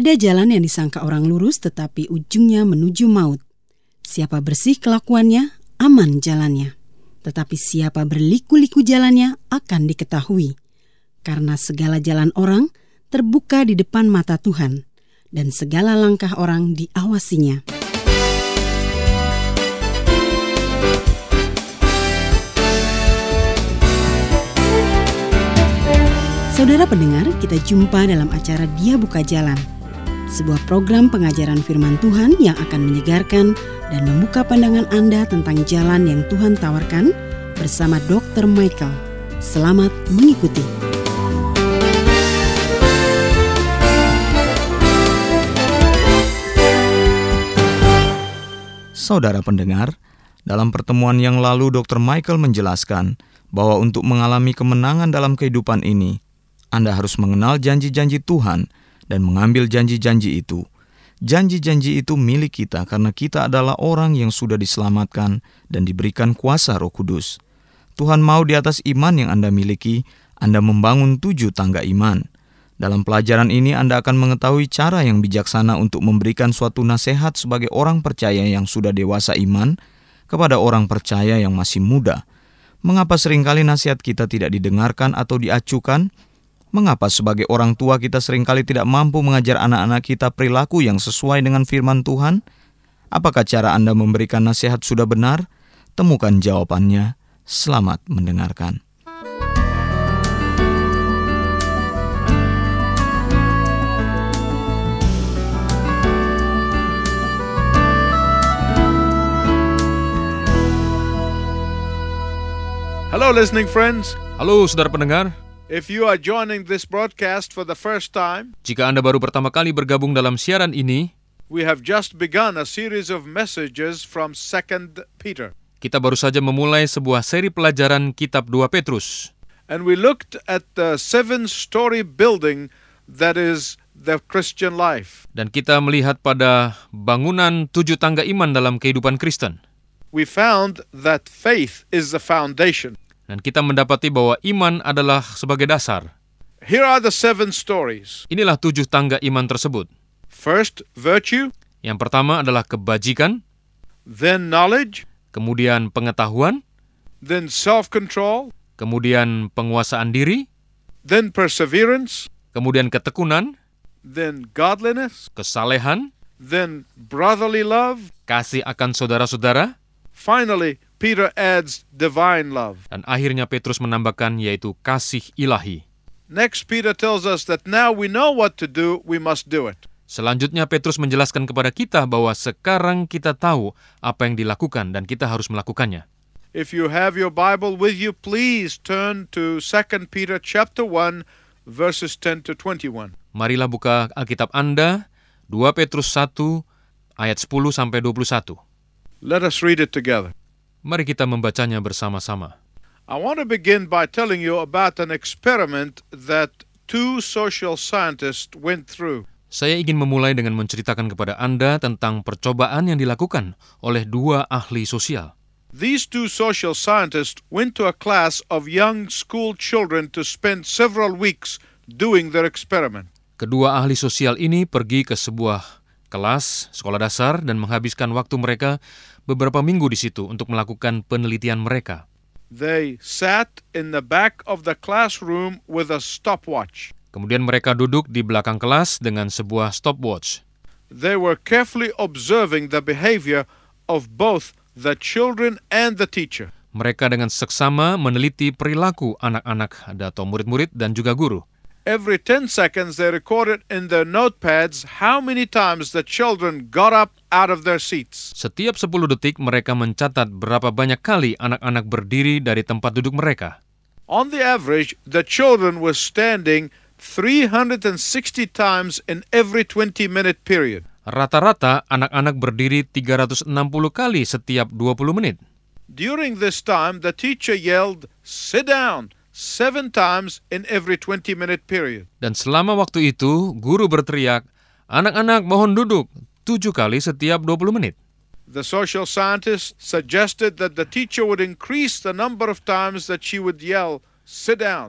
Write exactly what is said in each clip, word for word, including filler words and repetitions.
Ada jalan yang disangka orang lurus tetapi ujungnya menuju maut. Siapa bersih kelakuannya, aman jalannya. Tetapi siapa berliku-liku jalannya akan diketahui. Karena segala jalan orang terbuka di depan mata Tuhan, dan segala langkah orang diawasinya. Saudara pendengar, kita jumpa dalam acara Dia Buka Jalan, sebuah program pengajaran firman Tuhan yang akan menyegarkan dan membuka pandangan Anda tentang jalan yang Tuhan tawarkan bersama dokter Michael. Selamat mengikuti. Saudara pendengar, dalam pertemuan yang lalu dokter Michael menjelaskan bahwa untuk mengalami kemenangan dalam kehidupan ini, Anda harus mengenal janji-janji Tuhan dan mengambil janji-janji itu. Janji-janji itu milik kita karena kita adalah orang yang sudah diselamatkan dan diberikan kuasa Roh Kudus. Tuhan mau di atas iman yang Anda miliki, Anda membangun tujuh tangga iman. Dalam pelajaran ini Anda akan mengetahui cara yang bijaksana untuk memberikan suatu nasihat sebagai orang percaya yang sudah dewasa iman kepada orang percaya yang masih muda. Mengapa seringkali nasihat kita tidak didengarkan atau diacukan? Mengapa sebagai orang tua kita seringkali tidak mampu mengajar anak-anak kita perilaku yang sesuai dengan firman Tuhan? Apakah cara Anda memberikan nasihat sudah benar? Temukan jawabannya. Selamat mendengarkan. Hello listening friends. Halo saudara pendengar. If you are joining this broadcast for the first time, jika Anda baru pertama kali bergabung dalam siaran ini, we have just begun a series of messages from Second Peter. Kita baru saja memulai sebuah seri pelajaran kitab dua Petrus. And we looked at the seven-story building that is the Christian life. Dan kita melihat pada bangunan tujuh tangga iman dalam kehidupan Kristen. We found that faith is the foundation. Dan kita mendapati bahwa iman adalah sebagai dasar. Here are the seven stories. Inilah tujuh tangga iman tersebut. First, virtue. Yang pertama adalah kebajikan. Then knowledge. Kemudian pengetahuan. Then self-control. Kemudian penguasaan diri. Then perseverance. Kemudian ketekunan. Then godliness. Kesalehan. Then brotherly love. Kasih akan saudara-saudara. Finally, Peter adds divine love. Dan akhirnya Petrus menambahkan yaitu kasih ilahi. Next, Peter tells us that now we know what to do, we must do it. Selanjutnya Petrus menjelaskan kepada kita bahwa sekarang kita tahu apa yang dilakukan dan kita harus melakukannya. If you have your Bible with you, please turn to Second Peter chapter one verses ten to twenty-one. Marilah buka Alkitab Anda, dua Petrus satu ayat sepuluh sampai dua puluh satu. Let us read it together. Mari kita membacanya bersama-sama. I want to begin by telling you about an experiment that two social scientists went through. Saya ingin memulai dengan menceritakan kepada Anda tentang percobaan yang dilakukan oleh dua ahli sosial. These two social scientists went to a class of young school children to spend several weeks doing their experiment. Kedua ahli sosial ini pergi ke sebuah kelas sekolah dasar dan menghabiskan waktu mereka beberapa minggu di situ untuk melakukan penelitian mereka. They sat in the back of the classroom with a stopwatch. Kemudian mereka duduk di belakang kelas dengan sebuah stopwatch. They were carefully observing the behavior of both the children and the teacher. Mereka dengan seksama meneliti perilaku anak-anak atau murid-murid dan juga guru. Every ten seconds they recorded in their notepads how many times the children got up out of their seats. Setiap sepuluh detik mereka mencatat berapa banyak kali anak-anak berdiri dari tempat duduk mereka. On the average, the children were standing three hundred sixty times in every twenty-minute period. Rata-rata anak-anak berdiri tiga ratus enam puluh kali setiap dua puluh menit. During this time, the teacher yelled, "Sit down," seven times in every twenty-minute period. Dan selama waktu itu, guru berteriak, "Anak-anak mohon duduk," tujuh kali setiap dua puluh menit. The social scientist suggested that the teacher would increase the number of times that she would yell, "Sit down."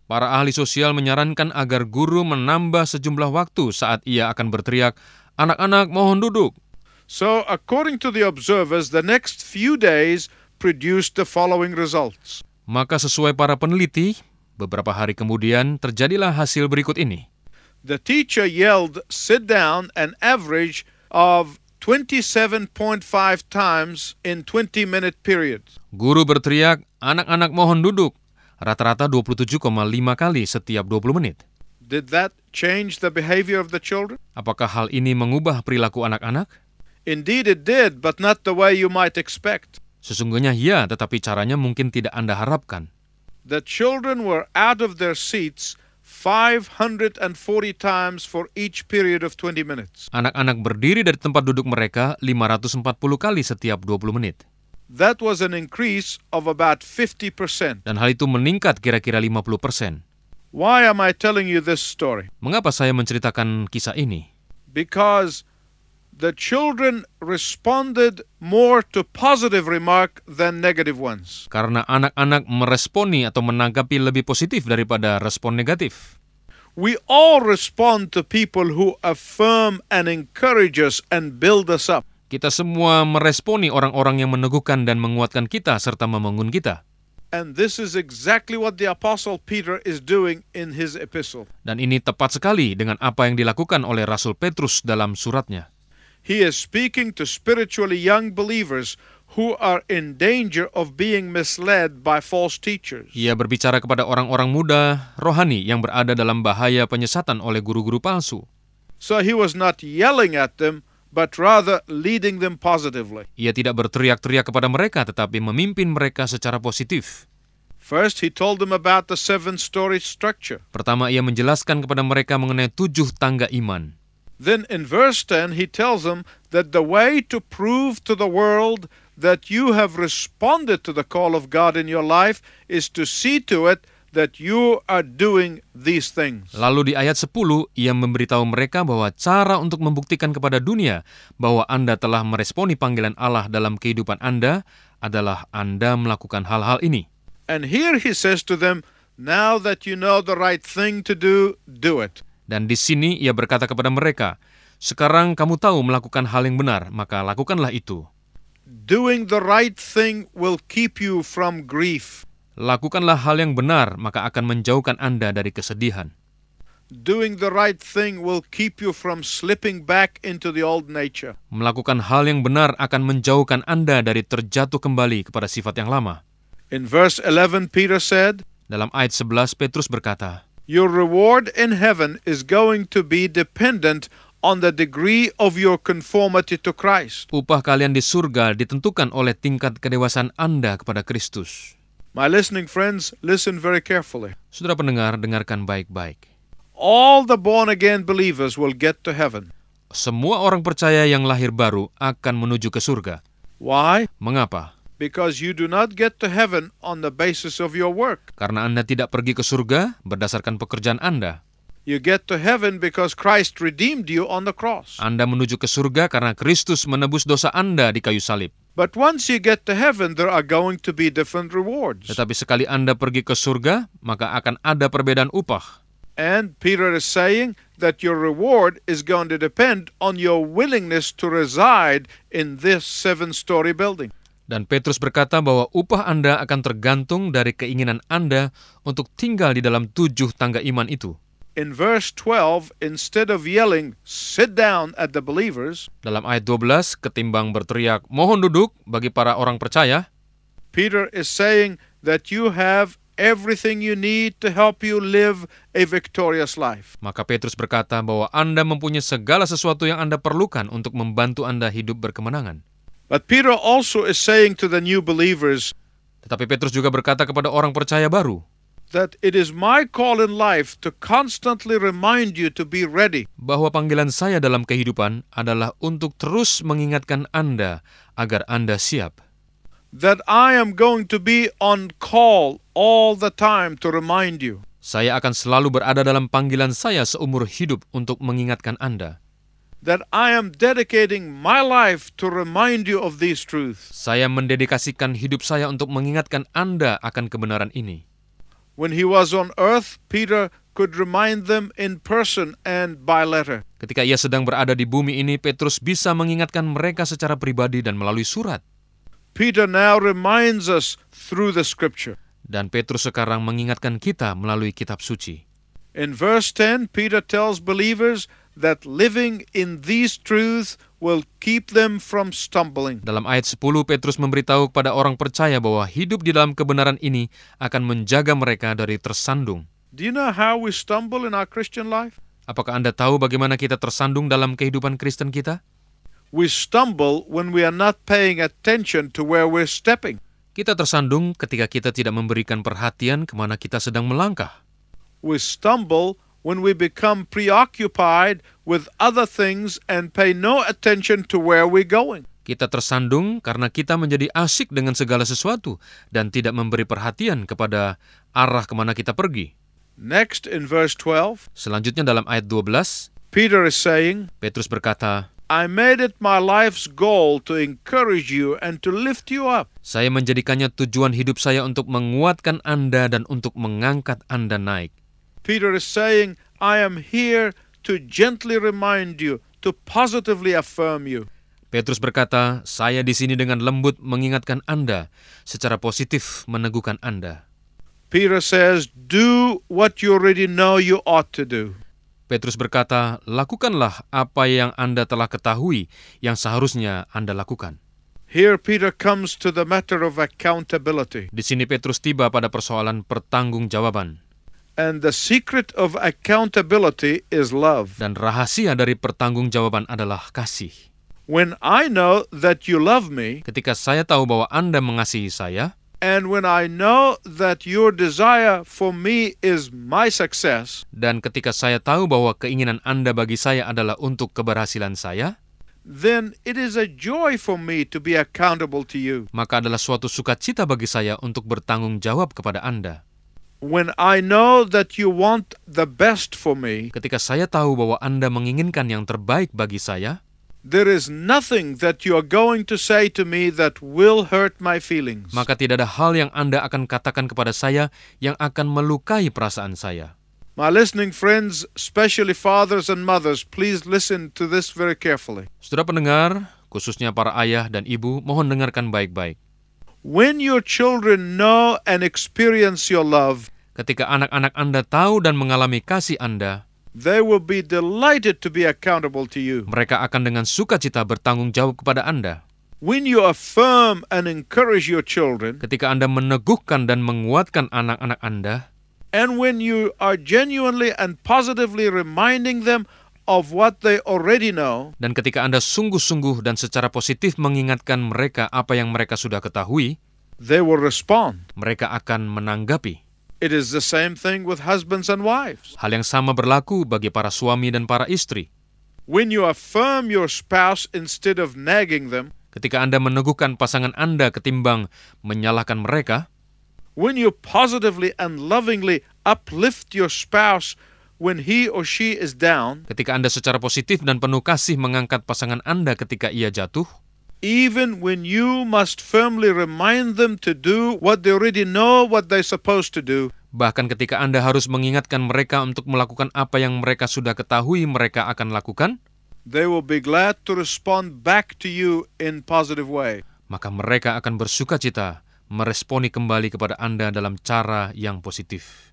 Para ahli sosial menyarankan agar guru menambah sejumlah waktu saat ia akan berteriak, "Anak-anak mohon duduk." So, according to the observers, the next few days produced the following results. Maka sesuai para peneliti, beberapa hari kemudian terjadilah hasil berikut ini. The teacher yelled, "Sit down," an average of twenty-seven point five times in twenty-minute periods. Guru berteriak, "Anak-anak mohon duduk," rata-rata dua puluh tujuh koma lima kali setiap dua puluh menit. Did that change the behavior of the children? Apakah hal ini mengubah perilaku anak-anak? Indeed it did, but not the way you might expect. Sesungguhnya ya, tetapi caranya mungkin tidak Anda harapkan. The children were out of their seats five hundred forty times for each period of twenty minutes. Anak-anak berdiri dari tempat duduk mereka lima ratus empat puluh kali setiap dua puluh menit. That was an increase of about fifty percent. Dan hal itu meningkat kira-kira lima puluh persen. Why am I telling you this story? Mengapa saya menceritakan kisah ini? Because the children responded more to positive remark than negative ones. Karena anak-anak meresponi atau menanggapi lebih positif daripada respon negatif. We all respond to people who affirm and encourage us and build us up. Kita semua meresponi orang-orang yang meneguhkan dan menguatkan kita serta membangun kita. And this is exactly what the Apostle Peter is doing in his epistle. Dan ini tepat sekali dengan apa yang dilakukan oleh Rasul Petrus dalam suratnya. He is speaking to spiritually young believers who are in danger of being misled by false teachers. Ia berbicara kepada orang-orang muda rohani yang berada dalam bahaya penyesatan oleh guru-guru palsu. So he was not yelling at them, but rather leading them positively. Ia tidak berteriak-teriak kepada mereka, tetapi memimpin mereka secara positif. First, he told them about the seven-story structure. Pertama, ia menjelaskan kepada mereka mengenai tujuh tangga iman. Then in verse ten, he tells them that the way to prove to the world that you have responded to the call of God in your life is to see to it that you are doing these things. Lalu di ayat sepuluh, ia memberitahu mereka bahwa cara untuk membuktikan kepada dunia bahwa Anda telah meresponi panggilan Allah dalam kehidupan Anda adalah Anda melakukan hal-hal ini. And here he says to them, now that you know the right thing to do, do it. Dan di sini ia berkata kepada mereka, sekarang kamu tahu melakukan hal yang benar, maka lakukanlah itu. Doing the right thing will keep you from grief. Lakukanlah hal yang benar, maka akan menjauhkan Anda dari kesedihan. Doing the right thing will keep you from slipping back into the old nature. Melakukan hal yang benar akan menjauhkan Anda dari terjatuh kembali kepada sifat yang lama. In verse eleven, Peter said, Dalam ayat sebelas, Petrus berkata, your reward in heaven is going to be dependent on the degree of your conformity to Christ. Upah kalian di surga ditentukan oleh tingkat kedewasaan Anda kepada Kristus. My listening friends, listen very carefully. Saudara pendengar, dengarkan baik-baik. All the born-again believers will get to heaven. Semua orang percaya yang lahir baru akan menuju ke surga. Why? Mengapa? Because you do not get to heaven on the basis of your work. Karena Anda tidak pergi ke surga berdasarkan pekerjaan Anda. You get to heaven because Christ redeemed you on the cross. Anda menuju ke surga karena Kristus menebus dosa Anda di kayu salib. But once you get to heaven, there are going to be different rewards. Tetapi sekali Anda pergi ke surga, maka akan ada perbedaan upah. And Peter is saying that your reward is going to depend on your willingness to reside in this seven-story building. Dan Petrus berkata bahwa upah Anda akan tergantung dari keinginan Anda untuk tinggal di dalam tujuh tangga iman itu. In verse twelve, instead of yelling, sit down at the believers, dalam ayat dua belas, ketimbang berteriak, mohon duduk bagi para orang percaya, Peter is saying that you have everything you need to help you live a victorious life. Maka Petrus berkata bahwa Anda mempunyai segala sesuatu yang Anda perlukan untuk membantu Anda hidup berkemenangan. But Peter also is saying to the new believers, tetapi Petrus juga berkata kepada orang percaya baru, that it is my call in life to constantly remind you to be ready. Bahwa panggilan saya dalam kehidupan adalah untuk terus mengingatkan Anda agar Anda siap. That I am going to be on call all the time to remind you. Saya akan selalu berada dalam panggilan saya seumur hidup untuk mengingatkan Anda. That I am dedicating my life to remind you of these truths. Saya mendedikasikan hidup saya untuk mengingatkan Anda akan kebenaran ini. When he was on earth, Peter could remind them in person and by letter. Ketika ia sedang berada di bumi ini, Petrus bisa mengingatkan mereka secara pribadi dan melalui surat. Peter now reminds us through the scripture. Dan Petrus sekarang mengingatkan kita melalui kitab suci. In verse ten, Peter tells believers that living in these truths will keep them from stumbling. Dalam ayat sepuluh, Petrus memberitahu kepada orang percaya bahwa hidup di dalam kebenaran ini akan menjaga mereka dari tersandung. Do you know how we stumble in our Christian life? Apakah Anda tahu bagaimana kita tersandung dalam kehidupan Kristen kita? We stumble when we are not paying attention to where we're stepping. Kita tersandung ketika kita tidak memberikan perhatian kemana kita sedang melangkah. We stumble when we become preoccupied with other things and pay no attention to where we're going. Kita tersandung karena kita menjadi asik dengan segala sesuatu dan tidak memberi perhatian kepada arah kemana kita pergi. Next, in verse twelve, Selanjutnya dalam ayat dua belas, Peter is saying, Petrus berkata, I made it my life's goal to encourage you and to lift you up. Saya menjadikannya tujuan hidup saya untuk menguatkan Anda dan untuk mengangkat Anda naik. Peter is saying, I am here to gently remind you, to positively affirm you. Petrus berkata, saya di sini dengan lembut mengingatkan Anda, secara positif meneguhkan Anda. Peter says, do what you already know you ought to do. Petrus berkata, lakukanlah apa yang Anda telah ketahui, yang seharusnya Anda lakukan. Here Peter comes to the matter of accountability. Di sini Petrus tiba pada persoalan pertanggungjawaban. And the secret of accountability is love. Dan rahasia dari pertanggungjawaban adalah kasih. When I know that you love me, Ketika saya tahu bahwa Anda mengasihi saya, and when I know that your desire for me is my success, dan ketika saya tahu bahwa keinginan Anda bagi saya adalah untuk keberhasilan saya, then it is a joy for me to be accountable to you. maka adalah suatu sukacita bagi saya untuk bertanggung jawab kepada Anda. When I know that you want the best for me, Ketika saya tahu bahwa Anda menginginkan yang terbaik bagi saya, there is nothing that you are going to say to me that will hurt my feelings. maka tidak ada hal yang Anda akan katakan kepada saya yang akan melukai perasaan saya. My listening friends, especially fathers and mothers, please listen to this very carefully. Saudara pendengar, khususnya para ayah dan ibu, mohon dengarkan baik-baik. When your children know and experience your love, Ketika anak-anak Anda tahu dan mengalami kasih Anda, they will be delighted to be accountable to you. mereka akan dengan sukacita bertanggung jawab kepada Anda. When you affirm and encourage your children, Ketika Anda meneguhkan dan menguatkan anak-anak Anda, and when you are genuinely and positively reminding them of what they already know, dan ketika Anda sungguh-sungguh dan secara positif mengingatkan mereka apa yang mereka sudah ketahui, they will respond. mereka akan menanggapi. It is the same thing with husbands and wives. Hal yang sama berlaku bagi para suami dan para istri. When you affirm your spouse instead of nagging them, Ketika Anda meneguhkan pasangan Anda ketimbang menyalahkan mereka, when you positively and lovingly uplift your spouse when he or she is down, ketika Anda secara positif dan penuh kasih mengangkat pasangan Anda ketika ia jatuh, even when you must firmly remind them to do what they already know what they're supposed to do, bahkan ketika Anda harus mengingatkan mereka untuk melakukan apa yang mereka sudah ketahui mereka akan lakukan, they will be glad to respond back to you in positive way. maka mereka akan bersukacita meresponi kembali kepada Anda dalam cara yang positif.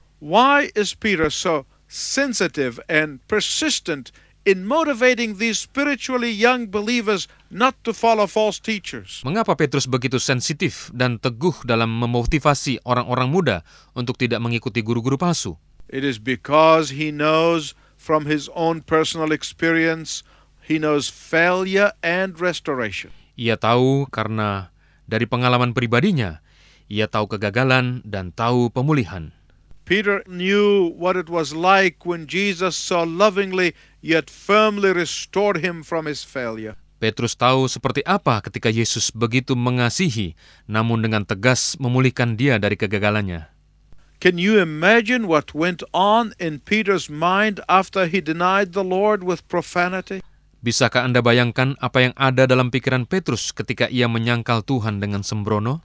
Why is Peter so sensitive and persistent in motivating these spiritually young believers not to follow false teachers? Mengapa Petrus begitu sensitif dan teguh dalam memotivasi orang-orang muda untuk tidak mengikuti guru-guru palsu? It is because he knows from his own personal experience, he knows failure and restoration. Ia tahu karena dari pengalaman pribadinya, ia tahu kegagalan dan tahu pemulihan. Peter knew what it was like when Jesus so lovingly yet firmly restored him from his failure. Petrus tahu seperti apa ketika Yesus begitu mengasihi, namun dengan tegas memulihkan dia dari kegagalannya. Can you imagine what went on in Peter's mind after he denied the Lord with profanity? Bisakah Anda bayangkan apa yang ada dalam pikiran Petrus ketika ia menyangkal Tuhan dengan sembrono?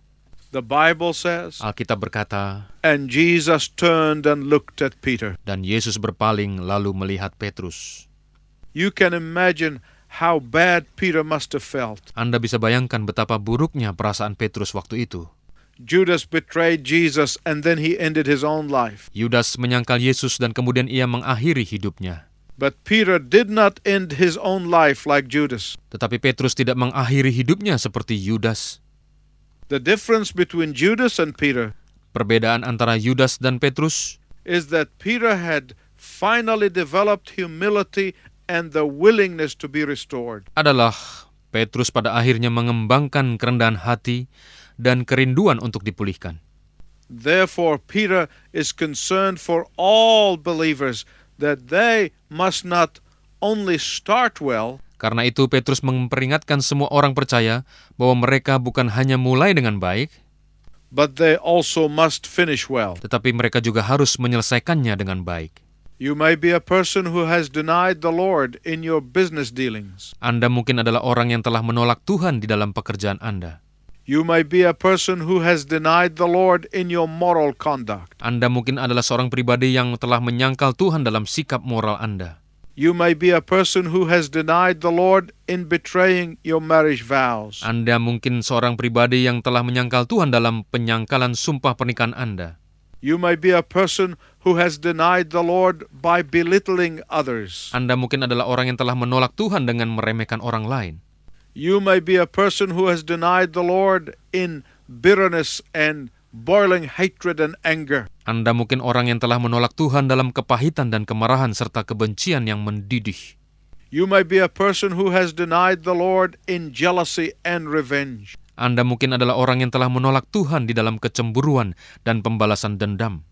The Bible says, Alkitab berkata, and Jesus turned and looked at Peter. dan Yesus berpaling lalu melihat Petrus. You can imagine how bad Peter must have felt. Anda bisa bayangkan betapa buruknya perasaan Petrus waktu itu. Judas betrayed Jesus and then he ended his own life. Yudas menyangkal Yesus dan kemudian ia mengakhiri hidupnya. But Peter did not end his own life like Judas. Tetapi Petrus tidak mengakhiri hidupnya seperti Yudas. The difference between Judas and Peter Perbedaan antara Yudas dan Petrus is that Peter had finally developed humility and the willingness to be restored. adalah Petrus pada akhirnya mengembangkan kerendahan hati dan kerinduan untuk dipulihkan. Therefore, Peter is concerned for all believers that they must not only start well, Karena itu Petrus memperingatkan semua orang percaya bahwa mereka bukan hanya mulai dengan baik, but they also must finish well. tetapi mereka juga harus menyelesaikannya dengan baik. You may be a person who has denied the Lord in your business dealings. Anda mungkin adalah orang yang telah menolak Tuhan di dalam pekerjaan Anda. You may be a person who has denied the Lord in your moral conduct. Anda mungkin adalah seorang pribadi yang telah menyangkal Tuhan dalam sikap moral Anda. You may be a person who has denied the Lord in betraying your marriage vows. Anda mungkin seorang pribadi yang telah menyangkal Tuhan dalam penyangkalan sumpah pernikahan Anda. You may be a person who has denied the Lord by belittling others. Anda mungkin adalah orang yang telah menolak Tuhan dengan meremehkan orang lain. You may be a person who has denied the Lord in bitterness and boiling hatred and anger. Anda mungkin orang yang telah menolak Tuhan dalam kepahitan dan kemarahan serta kebencian yang mendidih. You may be a person who has denied the Lord in jealousy and revenge. Anda mungkin adalah orang yang telah menolak Tuhan di dalam kecemburuan dan pembalasan dendam.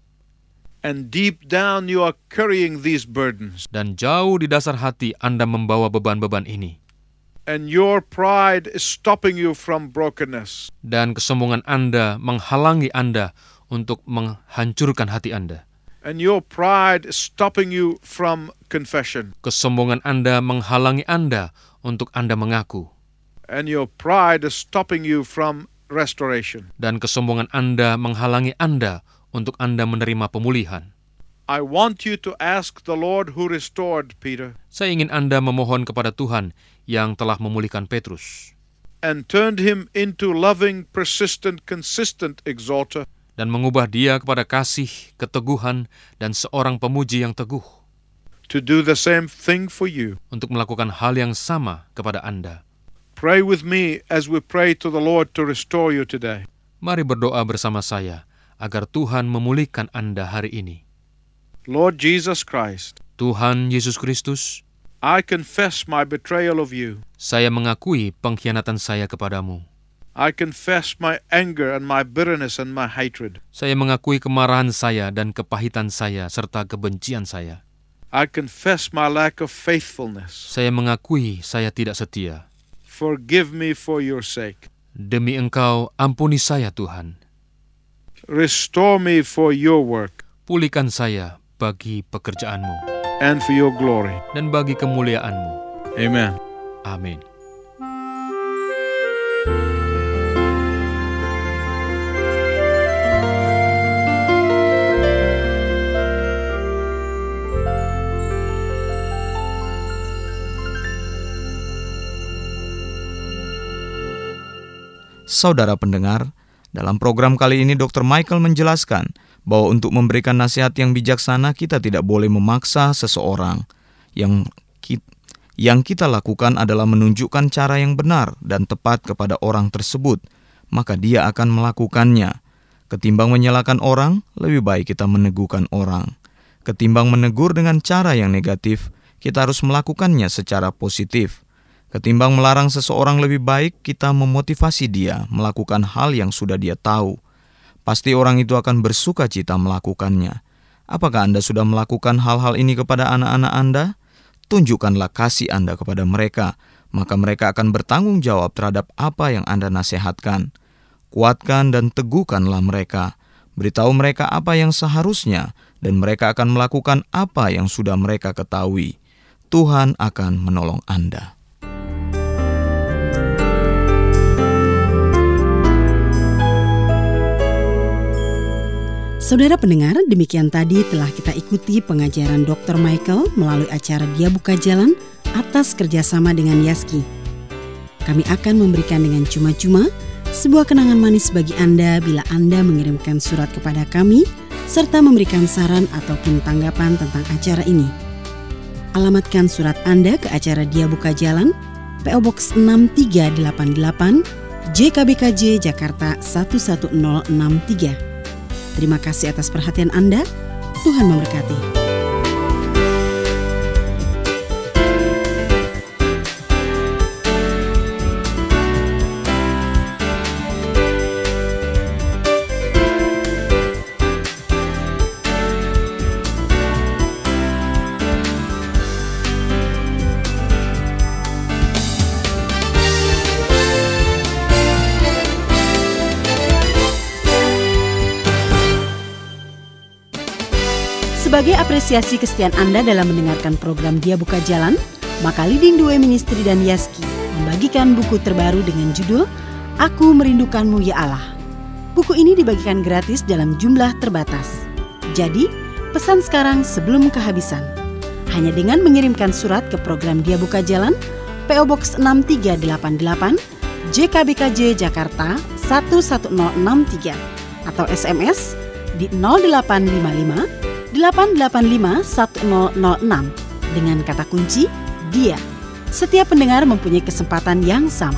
And deep down you are carrying these burdens. Dan jauh di dasar hati Anda membawa beban-beban ini. And your pride is stopping you from brokenness. Dan kesombongan Anda menghalangi Anda untuk menghancurkan hati Anda. And your pride is stopping you from confession. Kesombongan Anda menghalangi Anda untuk Anda mengaku. And your pride is stopping you from restoration. Dan kesombongan Anda menghalangi Anda untuk Anda menerima pemulihan. I want you to ask the Lord who restored Peter Saya ingin Anda memohon kepada Tuhan yang telah memulihkan Petrus and turned him into loving, persistent, consistent exhorter, dan mengubah dia kepada kasih, keteguhan, dan seorang pemuji yang teguh to do the same thing for you. untuk melakukan hal yang sama kepada Anda. Pray with me as we pray to the Lord to restore you today. Mari berdoa bersama saya agar Tuhan memulihkan Anda hari ini. Lord Jesus Christ, Tuhan Yesus Kristus, I confess my betrayal of you. saya mengakui pengkhianatan saya kepadamu. I confess my anger and my bitterness and my hatred. Saya mengakui kemarahan saya dan kepahitan saya serta kebencian saya. I confess my lack of faithfulness. Saya mengakui saya tidak setia. Forgive me for your sake. Demi Engkau, ampuni saya Tuhan. Restore me for your work Pulihkan saya bagi pekerjaanmu and for your glory. dan bagi kemuliaanmu. Amen. Amin. Saudara pendengar, dalam program kali ini dokter Michael menjelaskan bahwa untuk memberikan nasihat yang bijaksana kita tidak boleh memaksa seseorang. Yang kita, yang kita lakukan adalah menunjukkan cara yang benar dan tepat kepada orang tersebut, maka dia akan melakukannya. Ketimbang menyalahkan orang, lebih baik kita meneguhkan orang. Ketimbang menegur dengan cara yang negatif, kita harus melakukannya secara positif. Ketimbang melarang seseorang, lebih baik kita memotivasi dia melakukan hal yang sudah dia tahu. Pasti orang itu akan bersuka cita melakukannya. Apakah Anda sudah melakukan hal-hal ini kepada anak-anak Anda? Tunjukkanlah kasih Anda kepada mereka, maka mereka akan bertanggung jawab terhadap apa yang Anda nasihatkan. Kuatkan dan teguhkanlah mereka. Beritahu mereka apa yang seharusnya, dan mereka akan melakukan apa yang sudah mereka ketahui. Tuhan akan menolong Anda. Saudara pendengar, demikian tadi telah kita ikuti pengajaran doktor Michael melalui acara Dia Buka Jalan atas kerjasama dengan Yaski. Kami akan memberikan dengan cuma-cuma sebuah kenangan manis bagi Anda bila Anda mengirimkan surat kepada kami serta memberikan saran ataupun tanggapan tentang acara ini. Alamatkan surat Anda ke acara Dia Buka Jalan, P O Box enam tiga delapan delapan, J K B K J, Jakarta satu satu nol enam tiga. Terima kasih atas perhatian Anda. Tuhan memberkati. Sebagai apresiasi kesetiaan Anda dalam mendengarkan program Dia Buka Jalan, maka Leading the Way Ministry dan Yaski membagikan buku terbaru dengan judul Aku Merindukanmu Ya Allah. Buku ini dibagikan gratis dalam jumlah terbatas. Jadi, pesan sekarang sebelum kehabisan. Hanya dengan mengirimkan surat ke program Dia Buka Jalan, P O Box enam tiga delapan delapan, J K B K J, Jakarta satu satu nol enam tiga, atau S M S di nol delapan lima lima delapan delapan lima satu nol nol enam dengan kata kunci Dia. Setiap pendengar mempunyai kesempatan yang sama.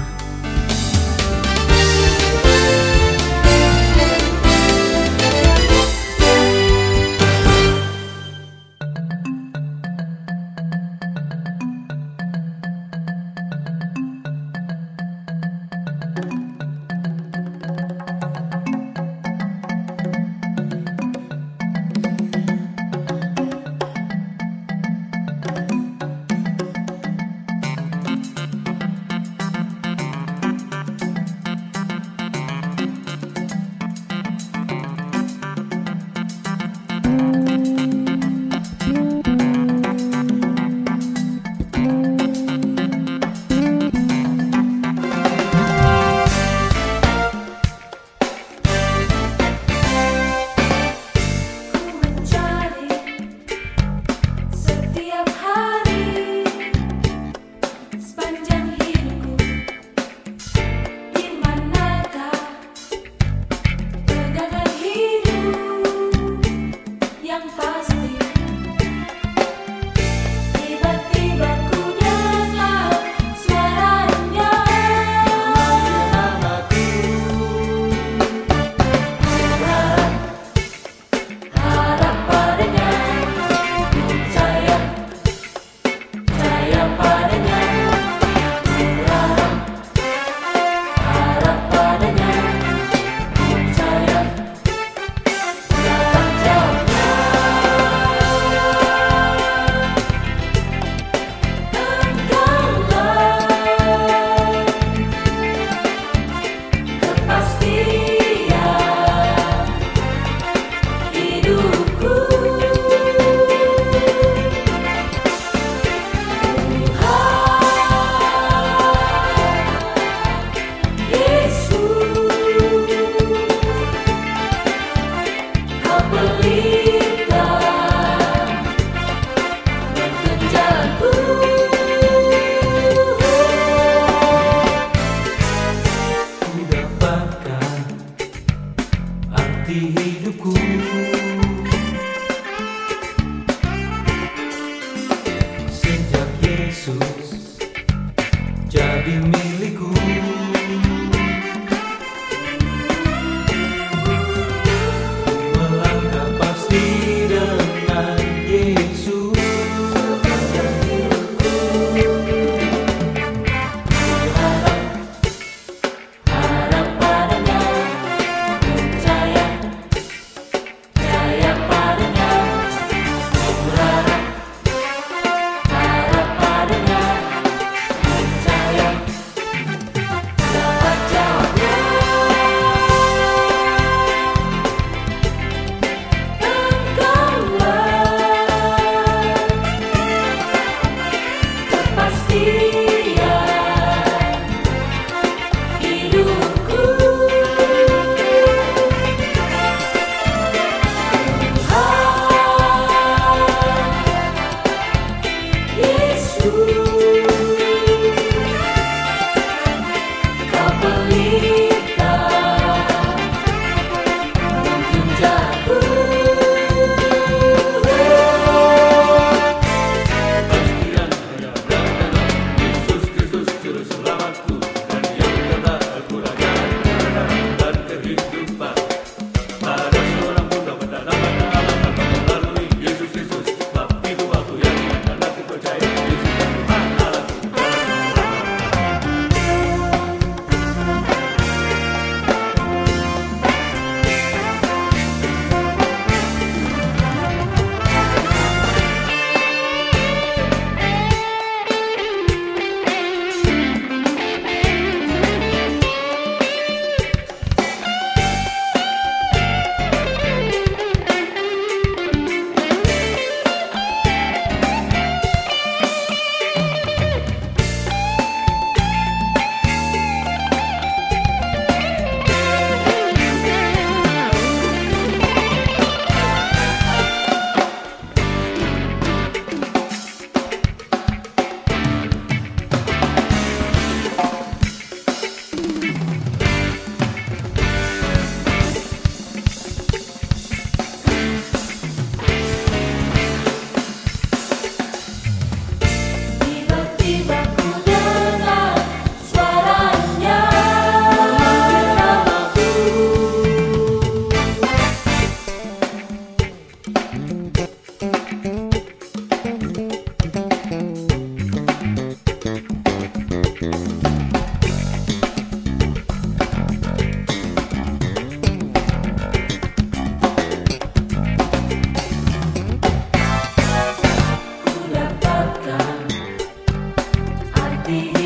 hati.